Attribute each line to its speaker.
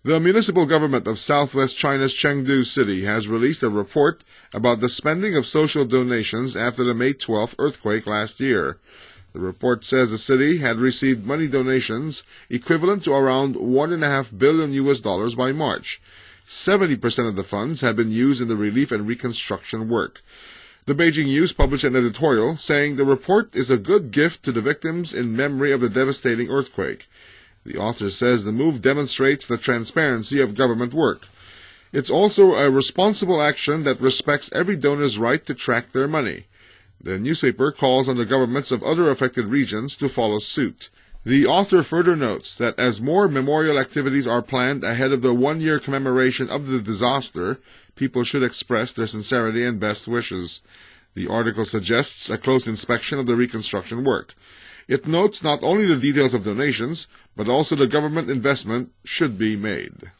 Speaker 1: The municipal government of southwest China's Chengdu City has released a report about the spending of social donations after the May 12th earthquake last year. The report says the city had received money donations equivalent to around $1.5 billion by March. 70% of the funds have been used in the relief and reconstruction work. The Beijing News published an editorial saying the report is a good gift to the victims in memory of the devastating earthquake. The author says the move demonstrates the transparency of government work. It's also a responsible action that respects every donor's right to track their money. The newspaper calls on the governments of other affected regions to follow suit. The author further notes that as more memorial activities are planned ahead of the one-year commemoration of the disaster, people should express their sincerity and best wishes. The article suggests a close inspection of the reconstruction work. It notes not only the details of donations, but also the government investment should be made.